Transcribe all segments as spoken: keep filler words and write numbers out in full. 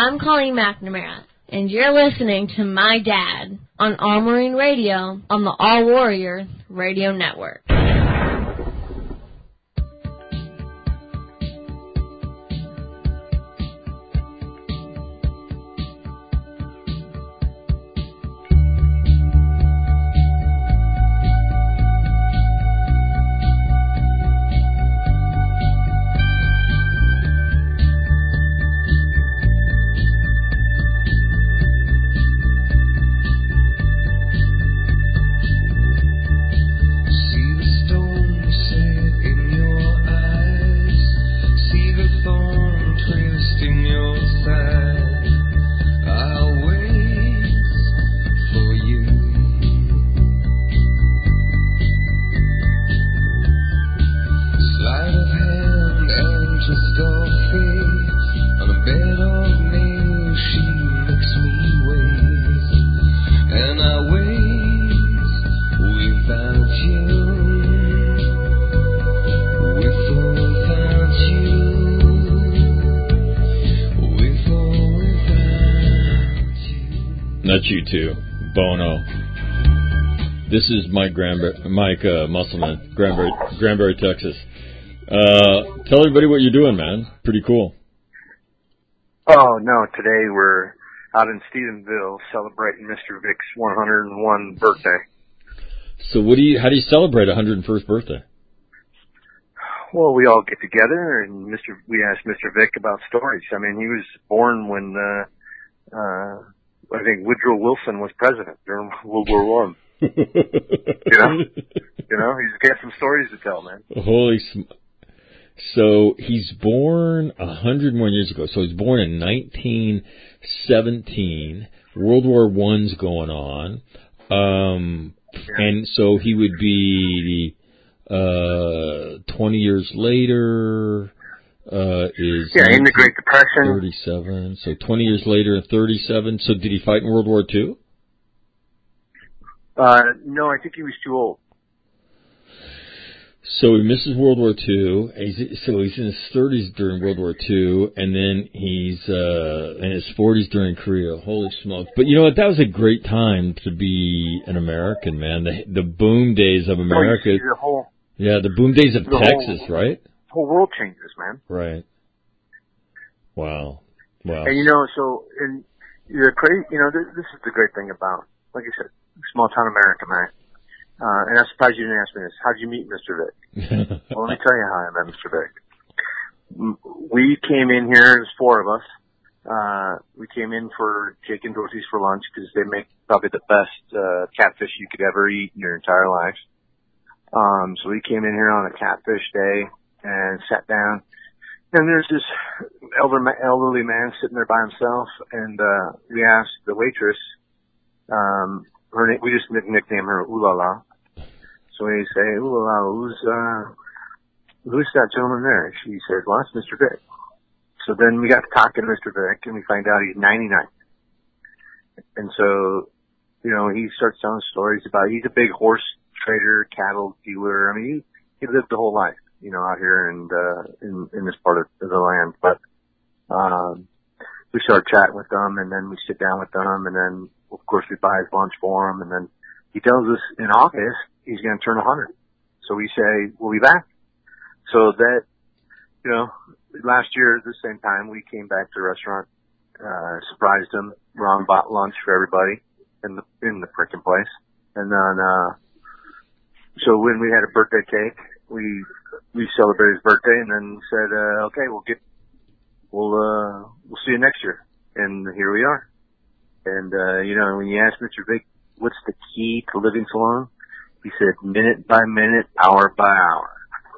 I'm Colleen McNamara, and you're listening to My Dad on All Marine Radio on the All Warrior Radio Network. You too, Bono. This is Mike Granberry, Mike uh, Musselman, Granbury, Granbury, Texas. Uh, tell everybody what you're doing, man. Pretty cool. Oh no, today we're out in Stephenville celebrating Mister Vic's one hundred and first birthday. So, what do you? How do you celebrate a one hundred and first birthday? Well, we all get together and Mister We asked Mister Vic about stories. I mean, he was born when. Uh, uh, I think Woodrow Wilson was president during World War One. you know, you know, he's got some stories to tell, man. Holy sm- So he's born a hundred more years ago. So he's born in nineteen seventeen. World War One's going on, um, yeah. And so he would be uh, twenty years later. Uh, is yeah, in the Great Depression. thirty-seven. So twenty years later, thirty-seven. So did he fight in World War Two? Uh, no, I think he was too old. So he misses World War Two. He's, so he's in his thirties during World War Two, and then he's uh, in his forties during Korea. Holy smokes! But you know what? That was a great time to be an American, man. The the boom days of America. Oh, the whole, yeah, the boom days of Texas, whole, right? Whole world changes, man. Right. Wow. Wow. And you know, so and the crazy, you know, this, this is the great thing about, like I said, small town America, man. Uh, and I'm surprised you didn't ask me this. How'd you meet Mister Vic? Well, let me tell you how I met Mister Vic. We came in here, there's four of us. Uh, we came in for Jake and Dorothy's for lunch because they make probably the best uh, catfish you could ever eat in your entire life. Um, so we came in here on a catfish day and sat down, and there's this elder, elderly man sitting there by himself, and uh, we asked the waitress, um, her name, we just nicknamed her Ooh La La. So we say, Ooh La La, who's, uh, who's that gentleman there? She said, well, that's Mister Vic. So then we got to talking to Mister Vic, and we find out he's ninety-nine. And so, you know, he starts telling stories about, he's a big horse trader, cattle dealer. I mean, he, he lived the whole life, you know, out here and, uh, in, in this part of the land. But, um, we start chatting with them, and then we sit down with them, and then, of course, we buy his lunch for him, and then he tells us in August he's going to turn one hundred. So we say, we'll be back. So that, you know, last year at the same time, we came back to the restaurant, uh, surprised him. Ron bought lunch for everybody in the, in the frickin' place. And then, uh, so when we had a birthday cake, we, we celebrated his birthday and then said, uh, okay, we'll get, we'll, uh, we'll see you next year. And here we are. And, uh, you know, when you ask Mister Vic, what's the key to living so long? He said, minute by minute, hour by hour.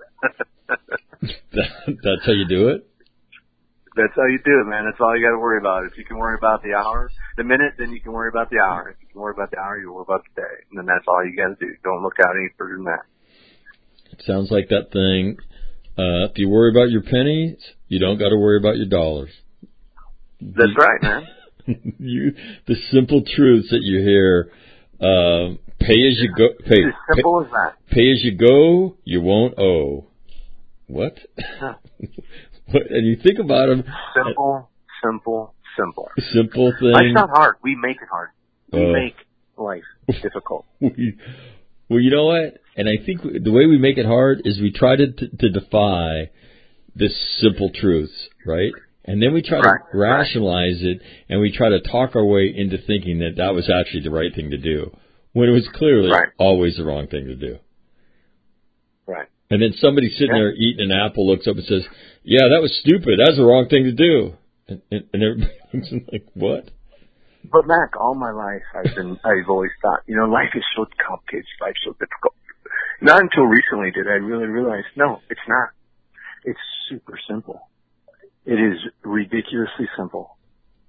That's how you do it? That's how you do it, man. That's all you got to worry about. If you can worry about the hour, the minute, then you can worry about the hour. If you can worry about the hour, you worry about the day. And then that's all you got to do. Don't look out any further than that. It sounds like that thing. Uh, if you worry about your pennies, you don't got to worry about your dollars. That's the, right, man. you, the simple truths that you hear, uh, pay as you go. Pay, it's as simple pay, as that. Pay as you go, you won't owe. What? Huh. And you think about them. Simple, simple, simple. Simple thing. Life's not hard. We make it hard. We uh, make life difficult. We, well, you know what? And I think the way we make it hard is we try to to, to defy the simple truths, right? And then we try right, to rationalize right. it, and we try to talk our way into thinking that that was actually the right thing to do, when it was clearly right. always the wrong thing to do. Right. And then somebody sitting yeah. there eating an apple looks up and says, "Yeah, that was stupid. That's the wrong thing to do." And, and, and everybody's like, "What?" But Mac, all my life I've been, I've always thought, you know, life is so complicated, life's so difficult. Not until recently did I really realize, no, it's not. It's super simple. It is ridiculously simple.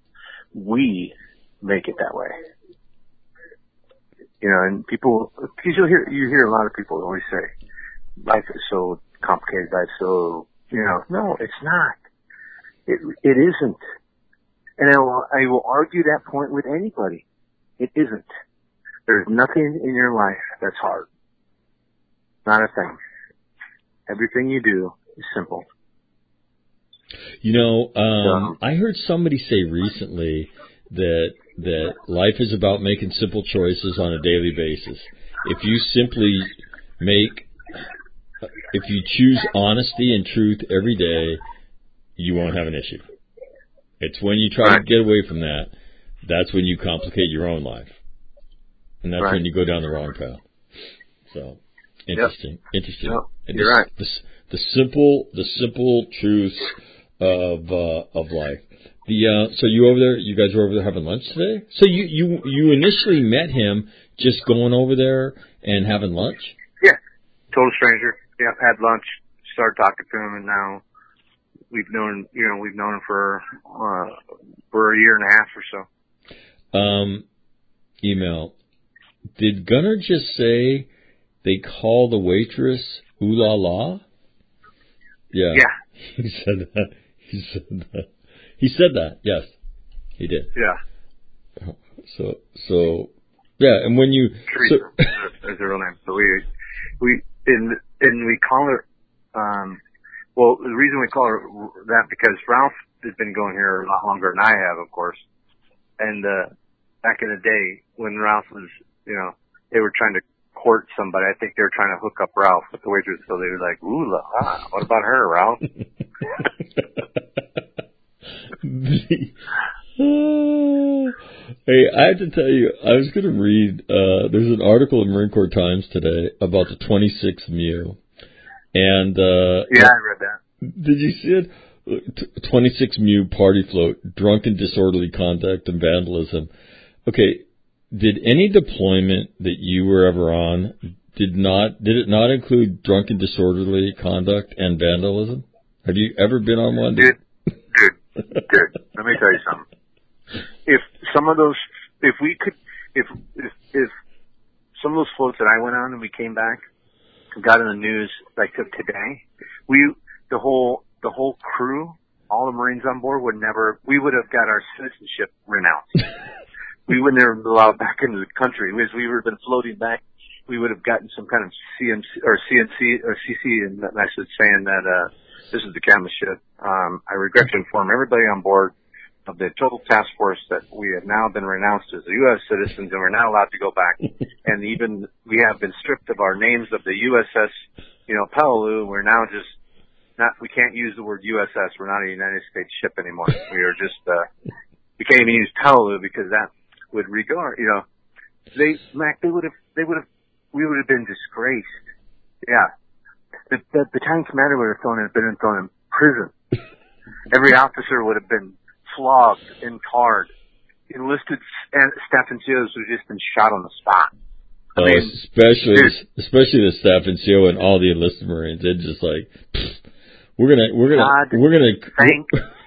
We make it that way. You know, and people, because you hear, you hear a lot of people always say, life is so complicated, life's so, you know, no, it's not. It, it isn't. And I will, I will argue that point with anybody. It isn't. There's nothing in your life that's hard. Not a thing. Everything you do is simple. You know, um, so, I heard somebody say recently that that life is about making simple choices on a daily basis. If you simply make, if you choose honesty and truth every day, you won't have an issue. It's when you try right. to get away from that, that's when you complicate your own life. And that's right. when you go down the wrong path. So, interesting. Yep. Interesting. Yep. And You're this, right. The, the simple, the simple truths of, uh, of life. The, uh, so you over there, you guys were over there having lunch today? So you, you, you initially met him just going over there and having lunch? Yeah. Total stranger. Yeah. Had lunch, started talking to him, and now we've known, you know, we've known him for, uh, for a year and a half or so. Um, email. Did Gunnar just say they call the waitress ooh la la? Yeah. Yeah. He said that. He said that. He said that. Yes, he did. Yeah. So, so, yeah, and when you Teresa so, is her real name. So we, we, and and we call her. Um, well, the reason we call her that because Ralph has been going here a lot longer than I have, of course. And uh, back in the day when Ralph was, you know, they were trying to court somebody. I think they were trying to hook up Ralph with the waitress. So they were like, "Ooh la la, what about her, Ralph?" Hey, I have to tell you, I was going to read, uh, there's an article in Marine Corps Times today about the twenty-sixth M U. And, uh, yeah, I read that. Did you see it? twenty-sixth M U party float, drunken disorderly conduct and vandalism. Okay, did any deployment that you were ever on, did not, did it not include drunken disorderly conduct and vandalism? Have you ever been on one? Dude, dude, dude, let me tell you something. If some of those, if we could, if, if, if some of those floats that I went on and we came back and got in the news like today, we, the whole, the whole crew, all the Marines on board would never, we would have got our citizenship renounced. We wouldn't have been allowed back into the country. As we would have been floating back, we would have gotten some kind of C M C, or C N C, or C C, and message saying that, uh, this is the camera ship. Um, I regret to inform everybody on board of the total task force that we have now been renounced as U S citizens and we're not allowed to go back. And even we have been stripped of our names of the U S S, you know, Peleliu. We're now just not, we can't use the word U S S. We're not a United States ship anymore. We are just, uh, we can't even use Peleliu because that would regard, you know, they, Mac, they would have, they would have, we would have been disgraced. Yeah. The, the battalion commander would have thrown in, been thrown in prison. Every officer would have been flogged and tarred. Enlisted staff N C Os would have just been shot on the spot. I oh, mean, especially, dude, especially the staff N C O and all the enlisted Marines. They're just like, we're gonna, we're gonna, God we're gonna. Thank,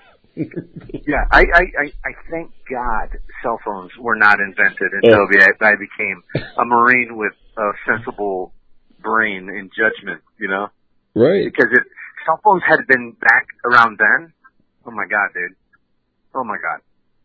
yeah, I, I, I, I thank God cell phones were not invented until oh. I became a Marine with a sensible brain and judgment, you know? Right. Because if cell phones had been back around then, oh my God, dude. Oh my God.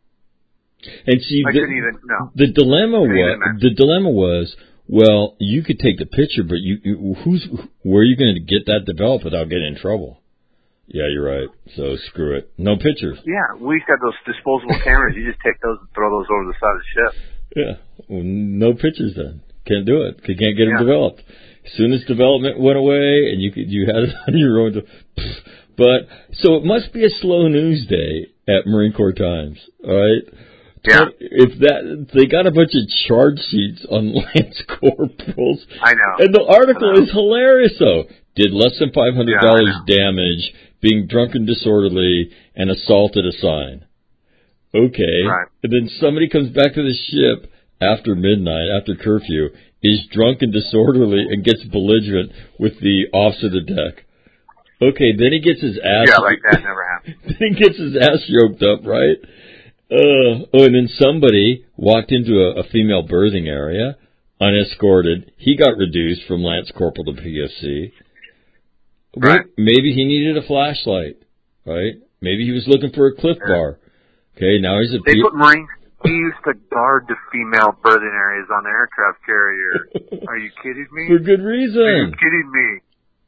And see, I the, couldn't even, no. the dilemma was, the dilemma was, well, you could take the picture, but you, you who's, where are you going to get that developed without getting in trouble? Yeah, you're right. So screw it. No pictures. Yeah, we used to have those disposable cameras. You just take those and throw those over the side of the ship. Yeah, well, no pictures then. Can't do it. Can't get them yeah. developed. As soon as development went away and you could, you had it on your own. To, but so it must be a slow news day at Marine Corps Times. All right. Yeah. If that they got a bunch of charge sheets on Lance Corporals. I know. And the article is hilarious though. Did less than five hundred dollars yeah, damage, being drunk and disorderly, and assaulted a sign. Okay. Right. And then somebody comes back to the ship after midnight, after curfew, is drunk and disorderly and gets belligerent with the officer of the deck. Okay, then he gets his ass... Yeah, like that never happened. Then he gets his ass yoked up, right? Uh, oh, and then somebody walked into a, a female birthing area, unescorted. He got reduced from Lance Corporal to P F C. Right. Maybe he needed a flashlight, right? Maybe he was looking for a Cliff yeah. Bar. Okay, now he's a... They P- put Marines... He used to guard the female birthing areas on the aircraft carrier. Are you kidding me? For good reason. Are you kidding me?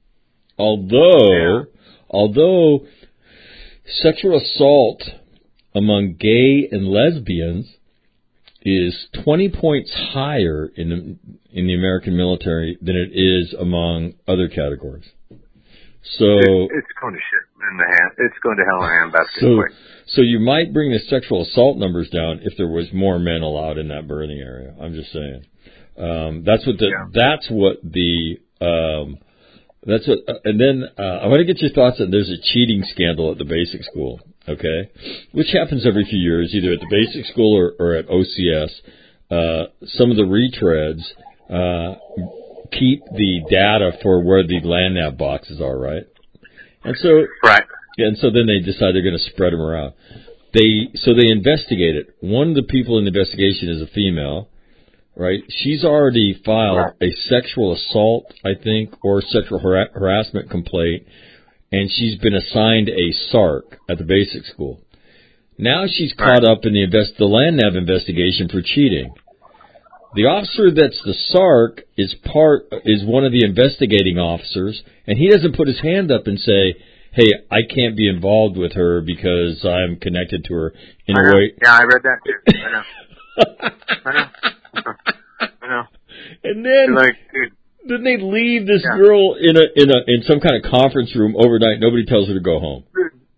Although, yeah. although sexual assault among gay and lesbians is twenty points higher in the, in the American military than it is among other categories. So it, it's going to shit in the hand. It's going to hell in a handbasket so, quick. So you might bring the sexual assault numbers down if there was more men allowed in that birthing area. I'm just saying. Um, that's what the yeah. that's what the um, that's what. Uh, and then uh, I want to get your thoughts on. There's a cheating scandal at the basic school, okay, which happens every few years, either at the basic school or, or at O C S. Uh, some of the retreads uh, keep the data for where the land nav boxes are, right? And so right. And so then they decide they're going to spread them around. They so they investigate it. One of the people in the investigation is a female, right? She's already filed right. a sexual assault, I think, or sexual har- harassment complaint, and she's been assigned a S A R C at the basic school. Now she's caught right. up in the invest the land nav investigation for cheating. The officer that's the S A R C is part is one of the investigating officers, and he doesn't put his hand up and say, hey, I can't be involved with her because I'm connected to her in I a know. way. Yeah, I read that too. I know. I know. I know. And then, like, dude, then they leave this yeah. girl in a in a in some kind of conference room overnight. Nobody tells her to go home.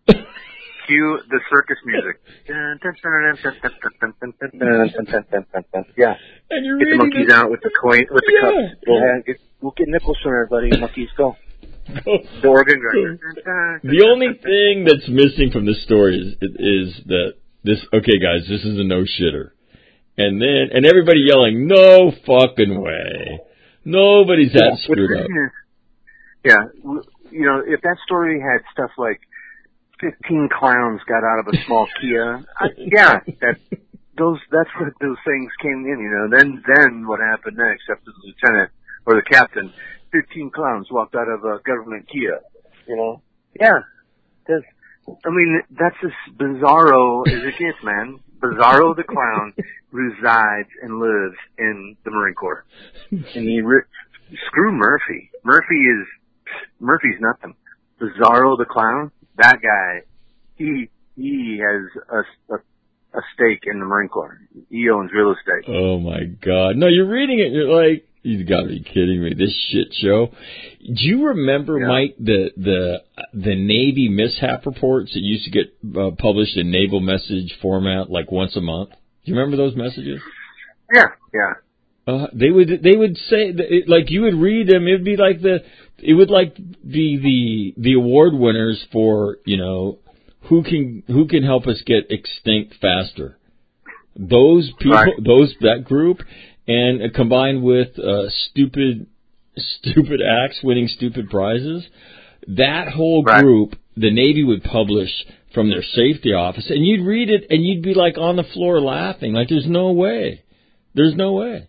Cue the circus music. Yeah. And you're get the monkeys this. out with the coin with the yeah. cups. Go ahead. Get, we'll get nickels from everybody. Monkeys, go. The organ grinder. The only thing that's missing from this story is, is that this, okay guys, this is a no shitter. And then, and everybody yelling, no fucking way. Nobody's that yeah, screwed up. Is, yeah. You know, if that story had stuff like fifteen clowns got out of a small Kia, I, yeah, that, those, that's what those things came in, you know. Then, then what happened next after the lieutenant or the captain? Fifteen clowns walked out of a government Kia, you know? Yeah. That's, I mean, that's as bizarro as it gets, man. Bizarro the clown resides and lives in the Marine Corps. And he re- screw Murphy. Murphy is, Murphy's nothing. Bizarro the clown, that guy, he, he has a, a, a stake in the Marine Corps. He owns real estate. Oh my God. No, you're reading it, you're like, you've got to be kidding me. This shit show. Do you remember, yeah. Mike, the the the Navy mishap reports that used to get uh, published in naval message format like once a month? Do you remember those messages? Yeah, yeah. Uh, they would they would say it, like you would read them. It'd be like the it would like be the the award winners for you know who can who can help us get extinct faster. Those people, right. those that group. And uh, combined with uh, stupid, stupid acts winning stupid prizes, that whole group, right. the Navy would publish from their safety office, and you'd read it, and you'd be like on the floor laughing, like there's no way, there's no way.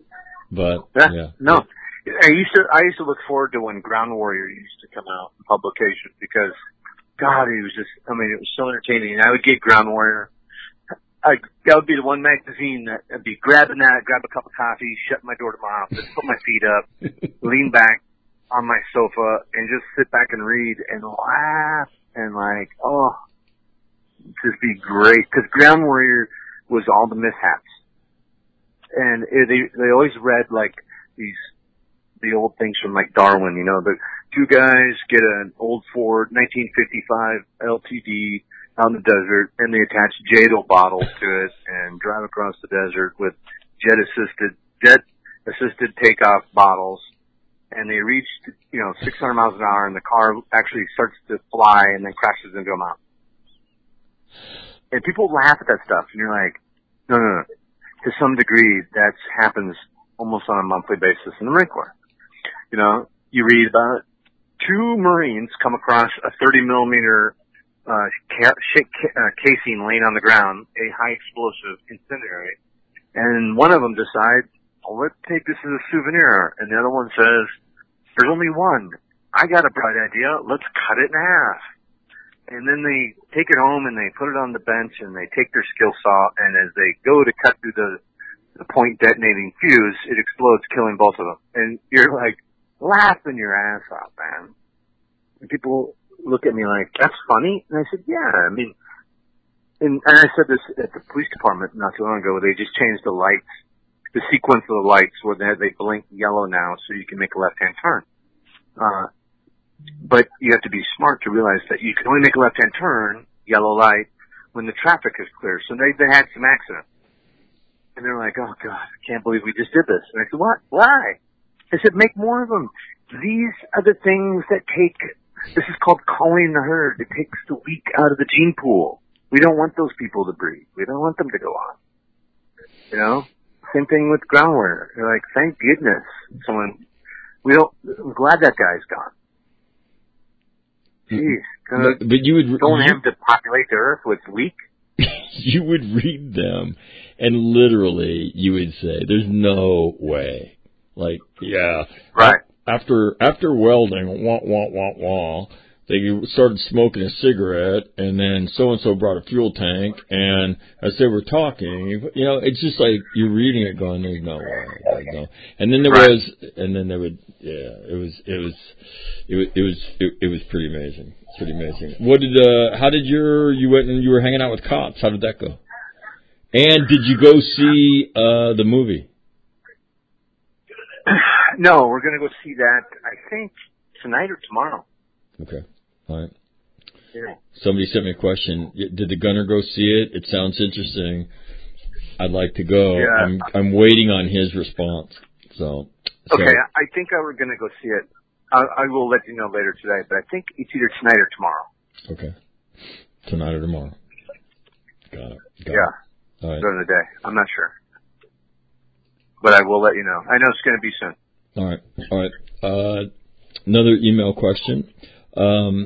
But yeah, yeah. no, I used to I used to look forward to when Ground Warrior used to come out in publication because, God, it was just, I mean, it was so entertaining. And I would get Ground Warrior. I, that would be the one magazine that I'd be grabbing that, grab a cup of coffee, shut my door to my office, put my feet up, lean back on my sofa, and just sit back and read and laugh and like, oh, just be great. Because Ground Warrior was all the mishaps. And it, they, they always read like these, the old things from like Darwin, you know, the two guys get an old Ford nineteen fifty-five L T D out in the desert, and they attach Jadol bottles to it and drive across the desert with jet assisted, jet assisted takeoff bottles. And they reach, you know, six hundred miles an hour, and the car actually starts to fly and then crashes into a mountain. And people laugh at that stuff, and you're like, no, no, no. To some degree, that happens almost on a monthly basis in the Marine Corps. You know, you read about two Marines come across a thirty millimeter uh, ca- uh, casing laying on the ground, a high explosive incendiary, and one of them decides, well, let's take this as a souvenir, and the other one says, there's only one. I got a bright idea. Let's cut it in half. And then they take it home and they put it on the bench and they take their skill saw, and as they go to cut through the, the point detonating fuse, it explodes, killing both of them. And you're like laughing your ass off, man. And people look at me like, that's funny? And I said, yeah, I mean, and, and I said this at the police department not too long ago, where they just changed the lights, the sequence of the lights where they, they blink yellow now so you can make a left-hand turn. Uh, but you have to be smart to realize that you can only make a left-hand turn, yellow light, when the traffic is clear. So they, they had some accidents. And they're like, oh God, I can't believe we just did this. And I said, what? Why? I said, make more of them. These are the things that take, this is called calling the herd. It takes the weak out of the gene pool. We don't want those people to breed. We don't want them to go on. You know? Same thing with Ground Warrior. They're like, thank goodness someone, we don't, I'm glad that guy's gone. Jeez. But, but you would, don't you, have to populate the earth with weak. You would read them, and literally you would say, there's no way. Like, yeah. Right. After, after welding, wah, wah, wah, wah, they started smoking a cigarette, and then so-and-so brought a fuel tank, and as they were talking, you know, it's just like you're reading it going, there's no way. There's no. And then there right. was, and then there would, yeah, it was, it was, it was, it was, it, it was pretty amazing. Pretty amazing. What did, uh, how did your, you went and you were hanging out with cops, how did that go? And did you go see, uh, the movie? No, we're gonna go see that, I think, tonight or tomorrow. Okay. All right. Yeah. Somebody sent me a question. Did the gunner go see it? It sounds interesting. I'd like to go. Yeah. I'm I'm waiting on his response. So. so. Okay, I think I was going to go see it. I, I will let you know later today, but I think it's either tonight or tomorrow. Okay. Tonight or tomorrow. Got it. Got yeah. It. All right. During the day. I'm not sure. But I will let you know. I know it's going to be soon. All right. All right. Uh, another email question. Um,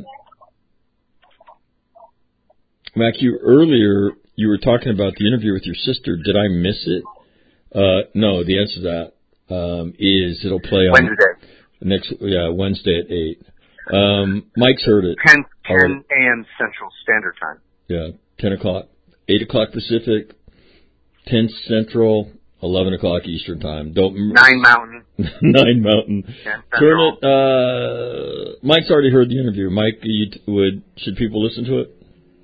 Mac, you earlier you were talking about the interview with your sister. Did I miss it? Uh, no. The answer to that um, is it'll play on Wednesday. Next, yeah, Wednesday at eight. Um, Mike's heard it. ten a.m. Central Standard Time. Yeah, ten o'clock, eight o'clock Pacific, ten Central, eleven o'clock Eastern Time. Don't nine Mountain. nine Mountain. ten Turn it. Uh, Mike's already heard the interview. Mike, you t- would should people listen to it?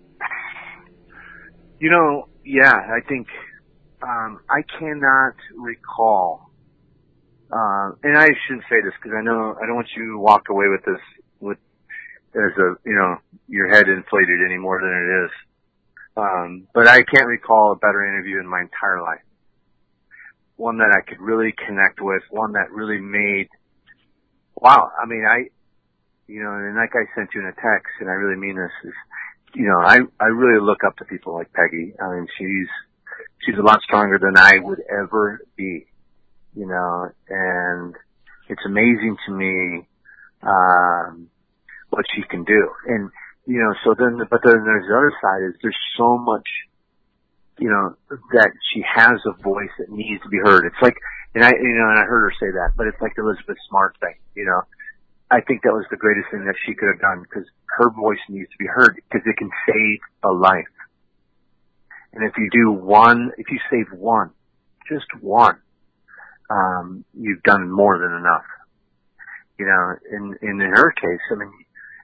You know, yeah, I think um, I cannot recall. Uh, and I shouldn't say this because I know I don't want you to walk away with this with as a you know your head inflated any more than it is. Um, but I can't recall a better interview in my entire life. One that I could really connect with. One that really made. Wow, I mean, I, you know, and like I sent you in a text, and I really mean this. Is, you know, I I really look up to people like Peggy. I mean, she's she's a lot stronger than I would ever be. You know, and it's amazing to me, um, what she can do. And, you know, so then, but then there's the other side is there's so much, you know, that she has a voice that needs to be heard. It's like, and I, you know, and I heard her say that, but it's like the Elizabeth Smart thing, you know. I think that was the greatest thing that she could have done because her voice needs to be heard because it can save a life. And if you do one, if you save one, just one, Um, you've done more than enough, you know, in, in, in her case, I mean,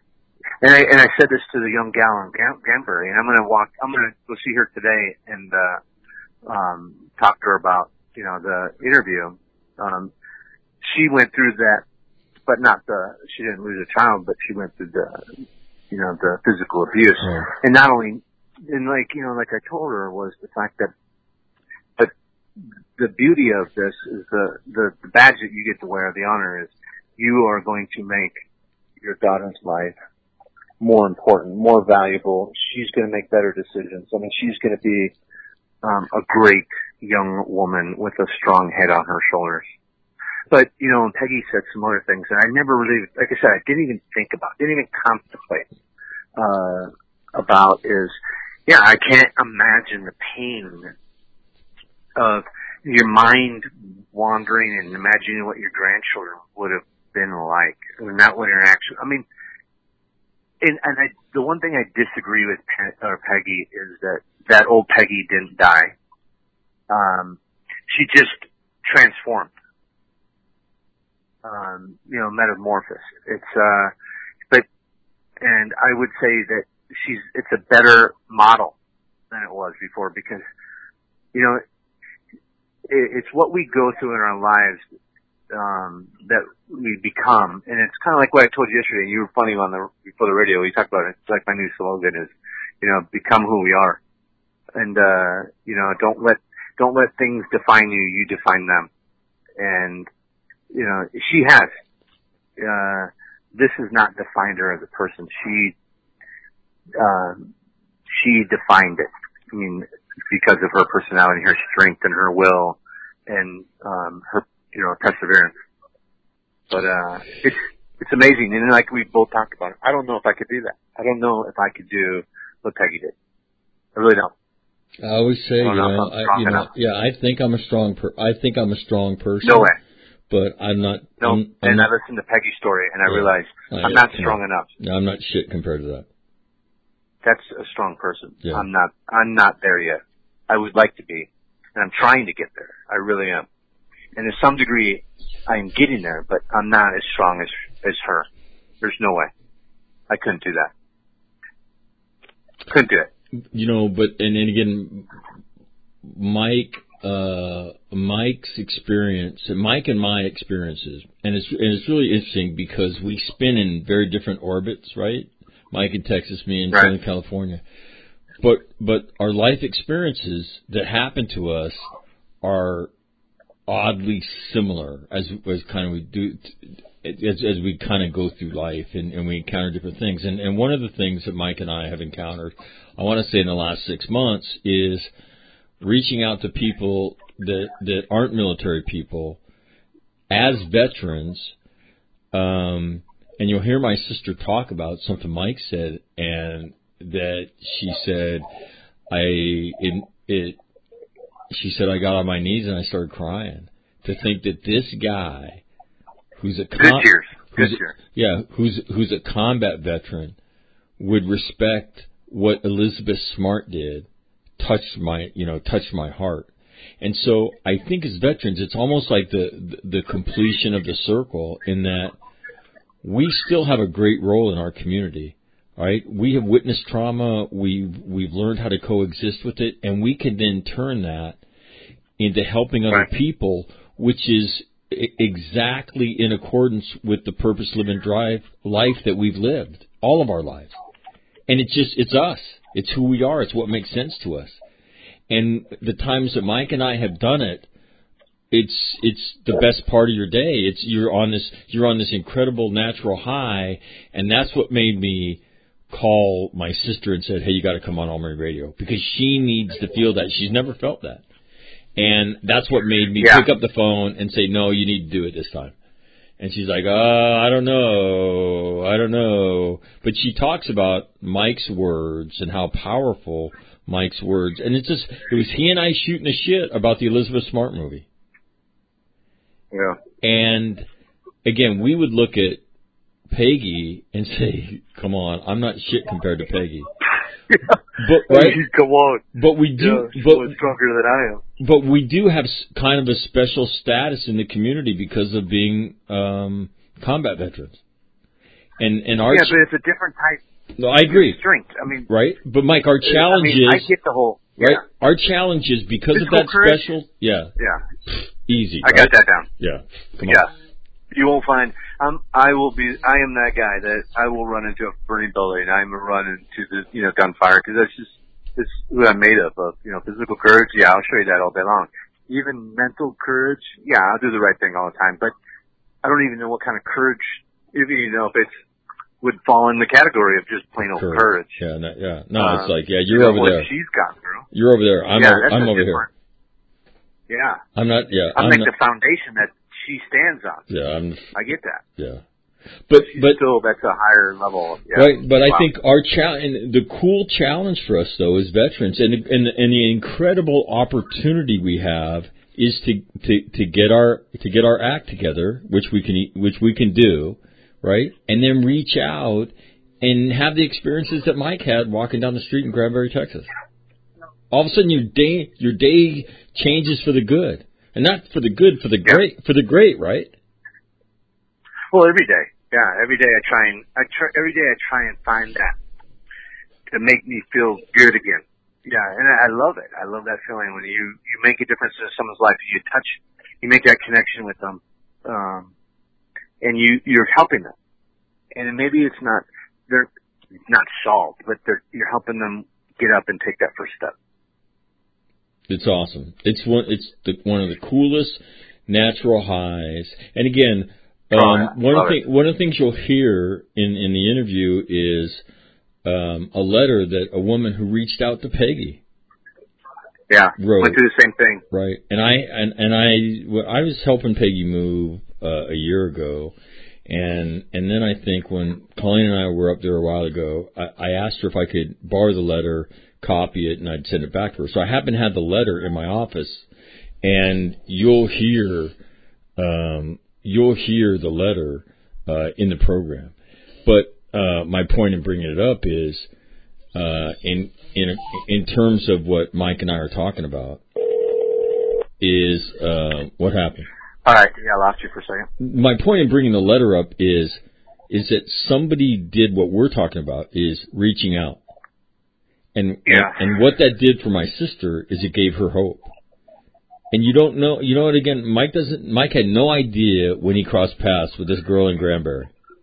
And I and I said this to the young gal in Gam- Gambury, and I'm going to walk. I'm going to go see her today and uh, um, talk to her about you know the interview. Um, she went through that, but not the. She didn't lose a child, but she went through the, you know, the physical abuse, yeah. and not only, and like you know, like I told her was the fact that, but the beauty of this is the the, the badge that you get to wear. The honor is you are going to make your daughter's life more important, more valuable. She's going to make better decisions. I mean, she's going to be um, a great young woman with a strong head on her shoulders. But, you know, and Peggy said some other things that I never really, like I said, I didn't even think about, didn't even contemplate uh, about is, yeah, I can't imagine the pain of your mind wandering and imagining what your grandchildren would have been like and that would interaction. I mean, And, and I, the one thing I disagree with Pe- or Peggy is that that old Peggy didn't die. Um, she just transformed. Um, you know, metamorphosed. It's, uh, but, and I would say that she's, it's a better model than it was before because, you know, it, it's what we go through in our lives um that we become, and it's kind of like what I told you yesterday. You were funny on the before the radio. We talked about it. It's like my new slogan is, you know, become who we are, and uh you know, don't let don't let things define you. You define them, and you know, she has. Uh This has not defined her as a person. She uh, she defined it. I mean, because of her personality, her strength, and her will, and um her. You know, perseverance. But, uh, it's, it's amazing. And like we both talked about, I don't know if I could do that. I don't know if I could do what Peggy did. I really don't. I always say, I you know, know I, you know, yeah, I think I'm a strong, per- I think I'm a strong person. No way. But I'm not. No, I'm, I'm and not, I listened to Peggy's story and I yeah, realized I, I'm not yeah, strong enough. No, I'm not shit compared to that. That's a strong person. Yeah. I'm not, I'm not there yet. I would like to be. And I'm trying to get there. I really am. And to some degree, I'm getting there, but I'm not as strong as as her. There's no way. I couldn't do that. Couldn't do it. You know, but and, and again, Mike, uh, Mike's experience, Mike and my experiences, and it's and it's really interesting because we spin in very different orbits, right? Mike in Texas, me in right. Southern California. But but our life experiences that happen to us are oddly similar as as kind of we do as as we kind of go through life and, and we encounter different things. And and one of the things that Mike and I have encountered, I want to say in the last six months, is reaching out to people that that aren't military people as veterans. Um, and you'll hear my sister talk about something Mike said, and that she said, I it it. She said, I got on my knees and I started crying to think that this guy, who's a com- Good tears. Good who's tears. A, yeah, who's who's a combat veteran, would respect what Elizabeth Smart did, touched my you know touched my heart. And so I think as veterans, it's almost like the the completion of the circle in that we still have a great role in our community. Right? We have witnessed trauma. We've we've learned how to coexist with it, and we can then turn that into helping other right. people, which is exactly in accordance with the purpose, live, and drive life that we've lived all of our lives. And it's just it's us. It's who we are. It's what makes sense to us. And the times that Mike and I have done it, it's it's the best part of your day. It's you're on this you're on this incredible natural high, and that's what made me call my sister and said, hey, you got to come on All Marine Radio, because she needs to feel that. She's never felt that. And that's what made me yeah. pick up the phone and say, no, you need to do it this time. And she's like, uh, I don't know. I don't know. But she talks about Mike's words and how powerful Mike's words. And it's just, it was he and I shooting the shit about the Elizabeth Smart movie. Yeah. And again, we would look at Peggy and say, come on, I'm not shit compared to Peggy. yeah. But right, come on. But we do, yeah, she's but stronger than I am. But we do have kind of a special status in the community because of being um, combat veterans, And and our yeah, but it's a different type. No, I agree. Of strength. I mean, right. But Mike, our challenge I mean, is I get the whole right. Yeah. Our challenge is because Physical of that courage? special. Yeah. Yeah. Easy. I right? got that down. Yeah. Come yeah. on. You won't find. Um, I will be. I am that guy that I will run into a burning building. I'm a run into the you know gunfire because that's just it's who I'm made of. Of you know physical courage. Yeah, I'll show you that all day long. Even mental courage. Yeah, I'll do the right thing all the time. But I don't even know what kind of courage. Even you know if it's would fall in the category of just plain old courage. courage. Yeah. No, yeah. No, um, it's like yeah, you're you know, over what there. She's gone through. You're over there. I'm yeah, over, I'm over different. here. Yeah. I'm not. Yeah. I'm, I'm like not, the foundation that she stands on. Yeah. I'm. I get that. Yeah. But but still, that's a higher level. Yeah. Right, but wow. I think our challenge, the cool challenge for us though, as veterans, and and and the incredible opportunity we have is to to to get our to get our act together, which we can which we can do, right, and then reach out and have the experiences that Mike had walking down the street in Granbury, Texas. All of a sudden, your day your day changes for the good, and not for the good, for the yeah. great, for the great, right? Well, every day, yeah, every day I try and I try every day I try and find that to make me feel good again. Yeah, and I love it. I love that feeling when you you make a difference in someone's life. You touch, you make that connection with them, um, and you you're helping them. And maybe it's not they're not solved, but they're you're helping them get up and take that first step. It's awesome. It's one. It's the, one of the coolest natural highs. And again. Um, oh, yeah. one of Love the one of the things you'll hear in, in the interview is um, a letter that a woman who reached out to Peggy. Yeah, wrote, went through the same thing. Right, and I and, and I well, I was helping Peggy move uh, a year ago, and and then I think when Colleen and I were up there a while ago, I, I asked her if I could borrow the letter, copy it, and I'd send it back to her. So I happen to have the letter in my office, and you'll hear. Um, You'll hear the letter uh, in the program, but uh, my point in bringing it up is uh, in in in terms of what Mike and I are talking about is uh, what happened. All right, yeah, I lost you for a second. My point in bringing the letter up is is that somebody did what we're talking about, is reaching out, and yeah. and, and what that did for my sister is it gave her hope. And you don't know, you know what, again, Mike doesn't, Mike had no idea when he crossed paths with this girl in Granbury.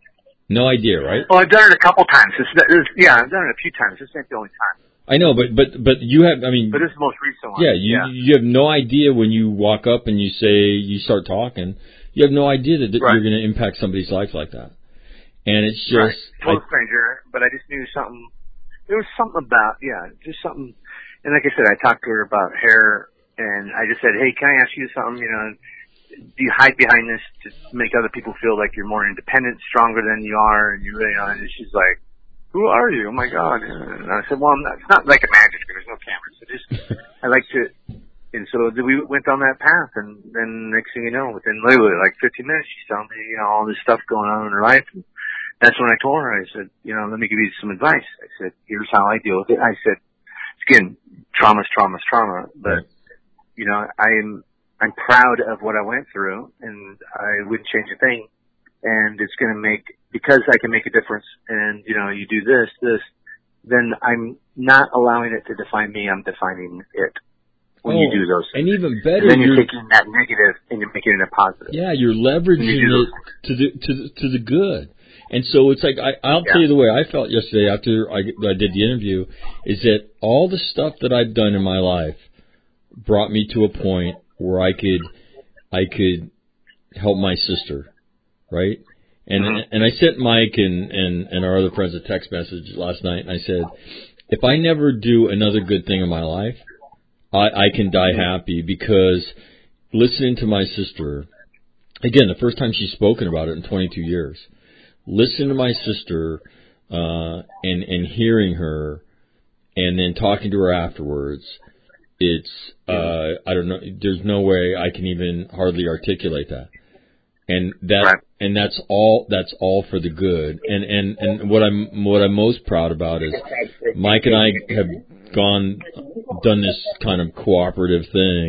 No idea, right? Well, I've done it a couple times. It's, it's, yeah, I've done it a few times. This ain't the only time. I know, but, but, but you have, I mean. But this is the most recent one. Yeah, you, yeah. you have no idea when you walk up and you say, you start talking, you have no idea that, that right. you're going to impact somebody's life like that. And it's just. Right. Total I, stranger, but I just knew something, there was something about, yeah, just something. And like I said, I talked to her about hair. And I just said, hey, can I ask you something? You know, do you hide behind this to make other people feel like you're more independent, stronger than you are? And you, you know, and she's like, who are you? Oh my God. And I said, well, I'm not, it's not like a magic because there's no cameras. So just, I like to, and so we went on that path. And then next thing you know, within literally like fifteen minutes, she's telling me, you know, all this stuff going on in her life. And that's when I told her, I said, you know, let me give you some advice. I said, here's how I deal with it. I said, again, trauma's trauma's trauma, but you know, I'm, I'm proud of what I went through and I wouldn't change a thing. And it's going to make, because I can make a difference and, you know, you do this, this, then I'm not allowing it to define me. I'm defining it when oh, you do those things. And even better, and then you're, you're taking that negative and you're making it a positive. Yeah, you're leveraging you it to the, to the, to the good. And so it's like, I, I'll yeah. tell you the way I felt yesterday after I, I did the interview is that all the stuff that I've done in my life brought me to a point where I could, I could help my sister, right? And mm-hmm. and I sent Mike and, and, and our other friends a text message last night, and I said, if I never do another good thing in my life, I, I can die happy because listening to my sister, again, the first time she's spoken about it in twenty-two years, listening to my sister uh, and and hearing her, and then talking to her afterwards. It's, uh, I don't know, there's no way I can even hardly articulate that. And that, right. and that's all, that's all for the good. And, and, and what I'm, what I'm most proud about is Mike and I have gone, done this kind of cooperative thing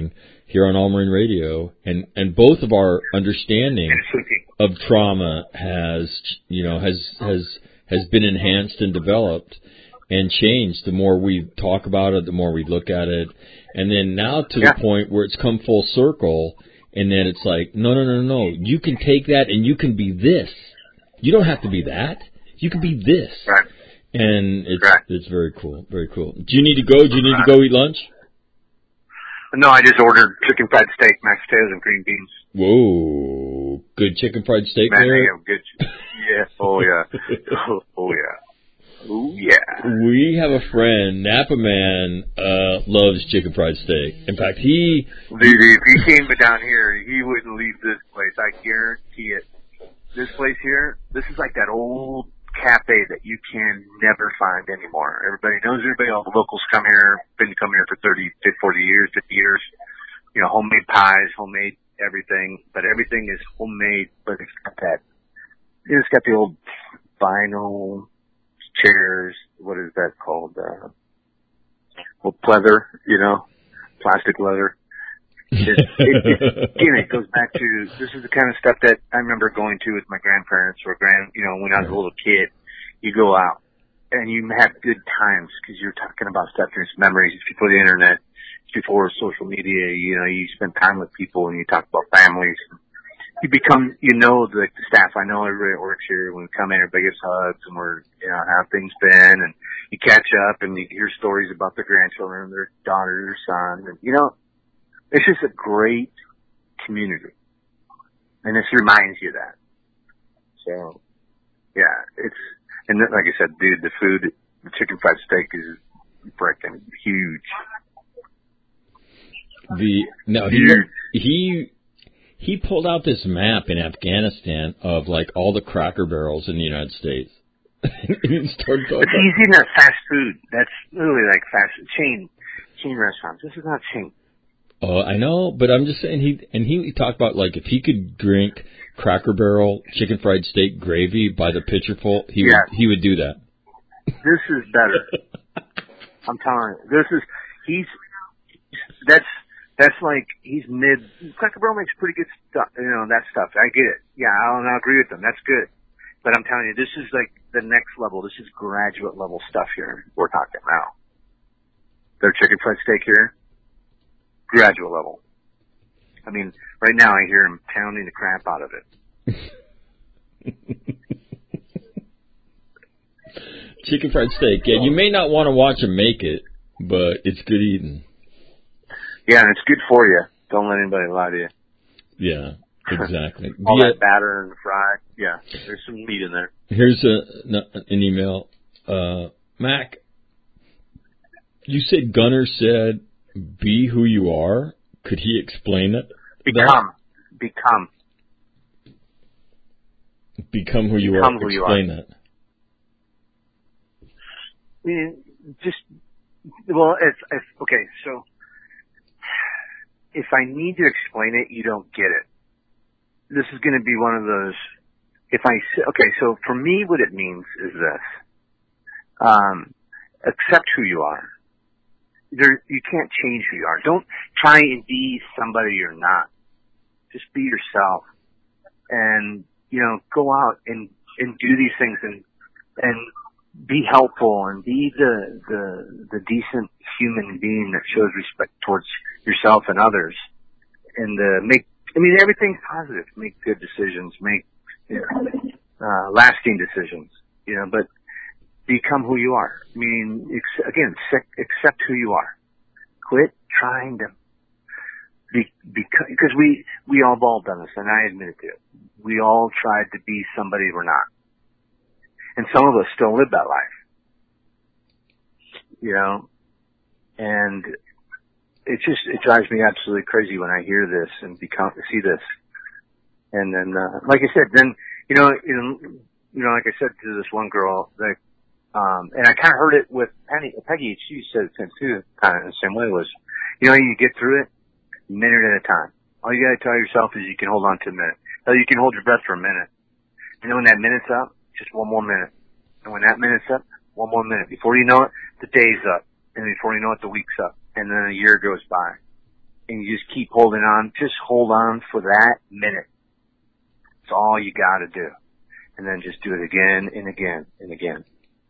here on All Marine Radio, and, and both of our understanding of trauma has, you know, has has has been enhanced and developed and changed. The more we talk about it, the more we look at it, and then now to yeah. the point where it's come full circle, and then it's like, no, no, no, no, you can take that and you can be this. You don't have to be that. You can be this. Right. And it's right. it's very cool, very cool. Do you need to go? Do you need to go eat lunch? No, I just ordered chicken fried steak, mashed potatoes, and green beans. Whoa, good chicken fried steak Man, there? damn, good. Yeah, oh yeah, oh, oh yeah, oh yeah. We have a friend, Napa Man, uh, loves chicken fried steak. In fact, he... Dude, if he came down here, he wouldn't leave this place. I guarantee it. This place here, this is like that old cafe that you can never find anymore. Everybody knows everybody. All the locals come here, been coming here for thirty, forty years, fifty years. You know, homemade pies, homemade everything, but everything is homemade, but it's got that, it's got the old vinyl chairs, what is that called? Uh, well, pleather, you know, plastic leather. It, it, it, again, it goes back to, this is the kind of stuff that I remember going to with my grandparents or grand, you know, when I was a little kid. You go out and you have good times because you're talking about stuff, there's memories. It's before the internet, it's before social media, you know, you spend time with people and you talk about families. You become, you know, the, the staff, I know everybody that works here, when we come in, everybody gives hugs and we're, you know, how things been, and you catch up and you hear stories about their grandchildren, their daughter, their son, and, you know, it's just a great community. And this reminds you of that. So, yeah, it's, and then, like I said, dude, the food, the chicken fried steak is freaking huge. The, no, he, he, he pulled out this map in Afghanistan of like all the Cracker Barrels in the United States. He started talking. But he's eating that fast food. That's literally like fast chain, chain restaurants. This is not chain. Oh, I know, but I'm just saying he and he, he talked about like if he could drink Cracker Barrel chicken fried steak gravy by the pitcherful, he yeah. would he would do that. This is better. I'm telling you, this is he's that's that's like he's mid. Cracker Barrel makes pretty good stuff, you know, that stuff. I get it. Yeah, I'll, I'll agree with them. That's good. But I'm telling you, this is like the next level. This is graduate level stuff here. We're talking now. Their chicken fried steak here. Graduate level. I mean, right now I hear him pounding the crap out of it. Chicken fried steak. Yeah, you may not want to watch him make it, but it's good eating. Yeah, and it's good for you. Don't let anybody lie to you. Yeah, exactly. All yeah. that batter and fried. Yeah, there's some meat in there. Here's a, an email. Uh, Mac, you said Gunner said, be who you are. Could he explain it? Become. That? Become. Become who you Become are. Who explain you are. that. I mean, just, well, if, if, okay, so, if I need to explain it, you don't get it. This is going to be one of those, if I say, okay, so for me, what it means is this. Um, accept who you are. There, you can't change who you are. Don't try and be somebody you're not. Just be yourself, and you know, go out and and do these things, and and be helpful, and be the the the decent human being that shows respect towards yourself and others, and uh, make. I mean, everything's positive. Make good decisions. Make you know, uh, lasting decisions. You know, but. Become who you are. I mean, ex- again, sec- accept who you are. Quit trying to be, because we, we all have all done this, and I admit it to you. We all tried to be somebody we're not. And some of us still live that life. You know? And it just, it drives me absolutely crazy when I hear this and become, see this. And then, uh, like I said, then, you know, you know, you know, like I said to this one girl, like, Um, and I kind of heard it with Penny, Peggy. She said it too, kind of in the same way. Was, you know, you get through it a minute at a time. All you got to tell yourself is you can hold on to a minute. Hell, you can hold your breath for a minute. And then when that minute's up, just one more minute. And when that minute's up, one more minute. Before you know it, the day's up. And before you know it, the week's up. And then a year goes by. and you just keep holding on. Just hold on for that minute. It's all you got to do. And then just do it again and again and again.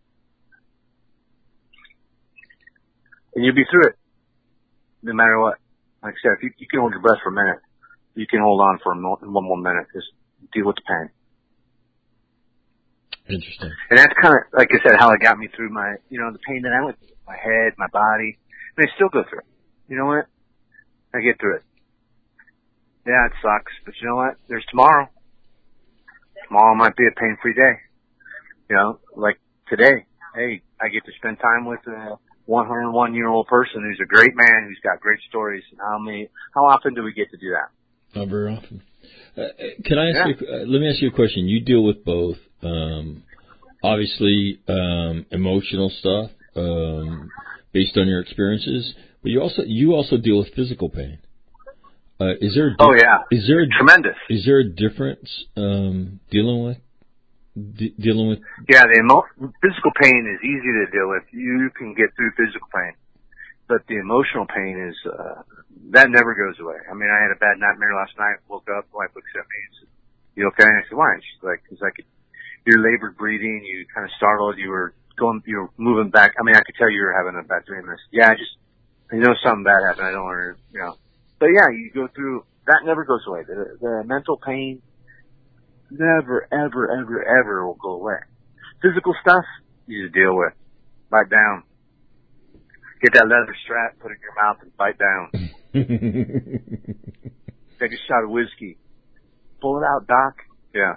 And you'll be through it. No matter what. Like I said, if you, you can hold your breath for a minute, you can hold on for one more minute. Just deal with the pain. Interesting. And that's kind of, like I said, how it got me through my, you know, the pain that I went through. My head, my body. And I still go through it. You know what? I get through it. Yeah, it sucks. But you know what? There's tomorrow. Tomorrow might be a pain-free day. You know, like today. Hey, I get to spend time with a one hundred one year old person who's a great man, who's got great stories. And how many, how often do we get to do that? Not very often. Uh, can I ask yeah. you, uh, let me ask you a question. You deal with both, um, obviously, um, emotional stuff, um, based on your experiences, but you also, you also deal with physical pain. Uh, is there, a di- oh yeah, is there a, tremendous. Is there a difference, um, dealing with, de- dealing with? Yeah, the emo- physical pain is easy to deal with. You can get through physical pain. But the emotional pain is, uh, that never goes away. I mean, I had a bad nightmare last night, woke up, wife looks at me and said, you okay? And I said, why? And she's like, cause I could, you're labored breathing, you kind of startled, you were going, you were moving back. I mean, I could tell you were having a bad dream. I said, yeah, I just, I know something bad happened. I don't want to, you know. But yeah, you go through, that never goes away. The, the mental pain never, ever, ever, ever will go away. Physical stuff, you just deal with. Bite down. Get that leather strap, put it in your mouth, and bite down. Take a shot of whiskey. Pull it out, Doc. Yeah.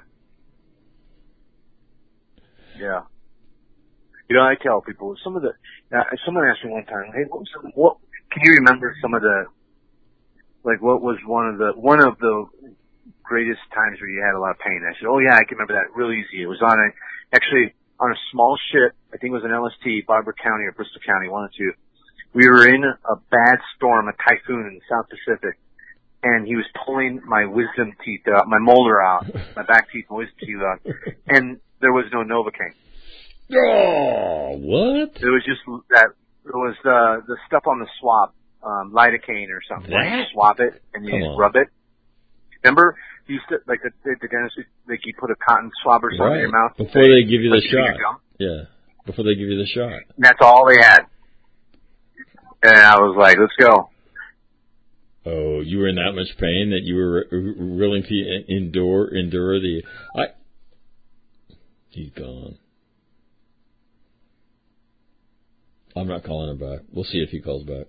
Yeah. You know, I tell people, some of the, uh, someone asked me one time, hey, what was some, what, can you remember some of the, like, what was one of the, one of the greatest times where you had a lot of pain? I said, oh yeah, I can remember that real easy. It was on a, actually, on a small ship, I think it was an L S T, Barber County or Bristol County, one or two. We were in a bad storm, a typhoon in the South Pacific, and he was pulling my wisdom teeth out, my molar out, my back teeth, my wisdom teeth out, and there was no Novocaine. Oh, what? It was just that, it was the, the stuff on the swab, um, lidocaine or something. That? Like you swab it, and you Come just on. rub it. Remember? You used to, like the, the dentist, like you put a cotton swab or something Right. in your mouth. Before they give you the like you shot. your gum. Yeah. Before they give you the shot. And that's all they had. And I was like, let's go. Oh, you were in that much pain that you were willing to endure endure the. I. He's gone. I'm not calling him back. We'll see if he calls back.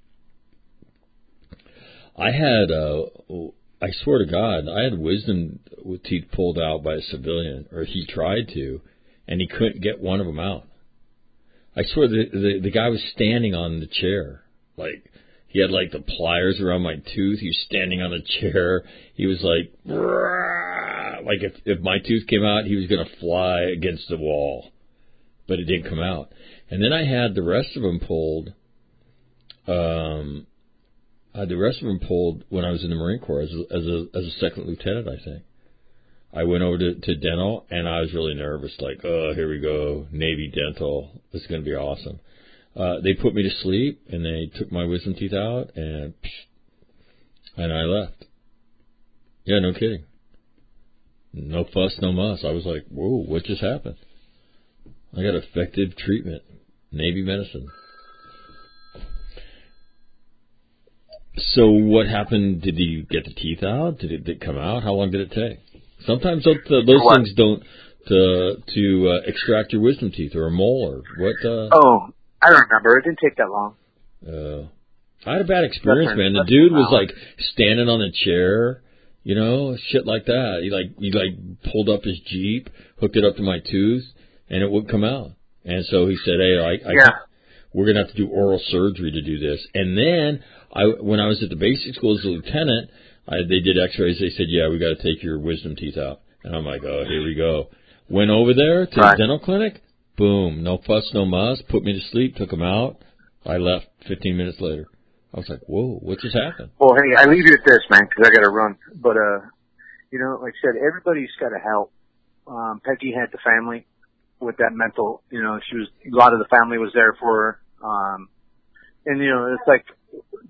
I had, uh, I swear to God, I had wisdom teeth pulled out by a civilian, or he tried to, and he couldn't get one of them out. I swear the, the the guy was standing on the chair, like he had like the pliers around my tooth. He was standing on the chair. He was like, like if if my tooth came out, he was gonna fly against the wall, but it didn't come out. And then I had the rest of them pulled. Um, I had the rest of them pulled when I was in the Marine Corps as a, as a as a second lieutenant, I think. I went over to, to dental, and I was really nervous, like, oh, here we go, Navy dental. This is going to be awesome. Uh, they put me to sleep, and they took my wisdom teeth out, and and I left. Yeah, no kidding. No fuss, no muss. I was like, whoa, what just happened? I got effective treatment, Navy medicine. So what happened? Did you get the teeth out? Did it, did it come out? How long did it take? Sometimes those, uh, those What? things don't to to uh, extract your wisdom teeth or a molar. What? Uh, Oh, I don't remember. It didn't take that long. uh, I had a bad experience, That's man. The that's dude was valid. like standing on the chair, you know, shit like that. He like he like pulled up his Jeep, hooked it up to my tooth, and it wouldn't come out. And so he said, "Hey, I, I Yeah. we're gonna have to do oral surgery to do this." And then I, when I was at the basic school as a lieutenant, I, they did X-rays. They said, "Yeah, we got to take your wisdom teeth out." And I'm like, "Oh, here we go." Went over there to Right. the dental clinic. Boom, no fuss, no muss. Put me to sleep. Took them out. I left fifteen minutes later. I was like, "Whoa, what just happened?" Well, hey, I leave you at this, man, because I got to run. But, uh, you know, like I said, everybody's got to help. Um, Peggy had the family with that mental, you know, she was, a lot of the family was there for her. Um, and, you know, it's like